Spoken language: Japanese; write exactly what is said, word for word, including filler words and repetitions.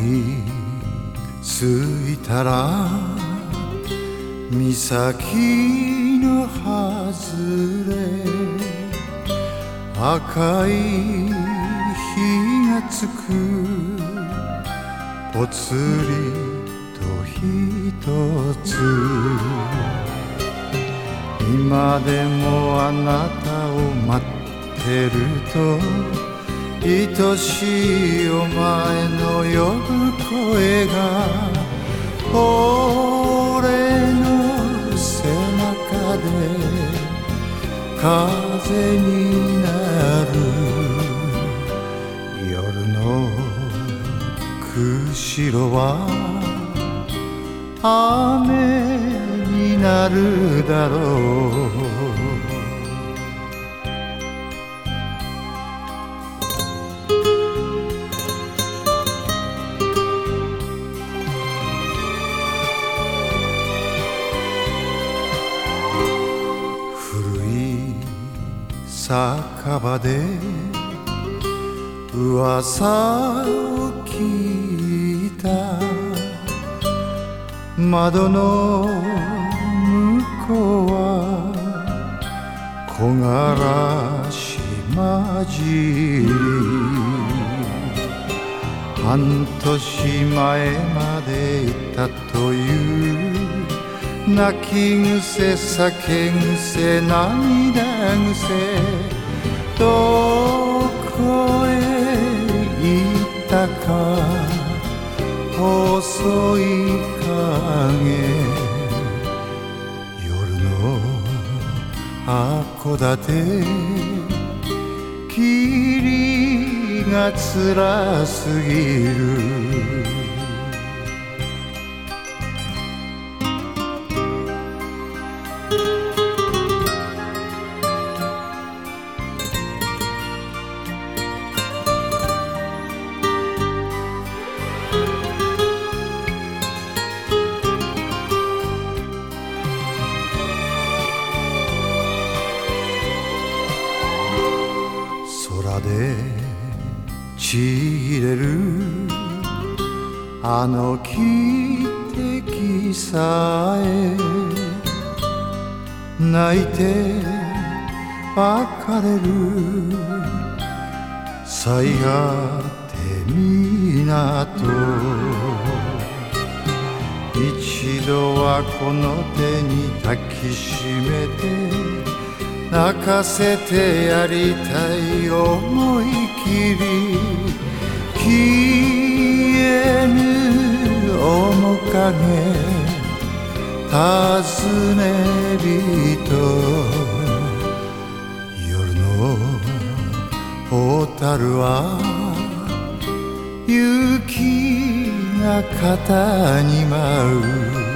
いついたら岬の外れ赤い火がつくぽつりとひとつ今でもあなたを待ってると愛しいお前の呼ぶ声が俺の背中で風になる夜の釧路は雨になるだろう酒場で噂を聞いた窓の向こうは木枯らし混じり半年前までいたという泣き癖酒癖涙癖どこへ行ったか細い影夜の函館霧が辛すぎる空でちぎれるあの汽笛さえ泣いて別れる最果て港一度はこの手に抱きしめて泣かせてやりたい思い切り消えぬ面影尋ね人夜の小樽は雪が肩に舞う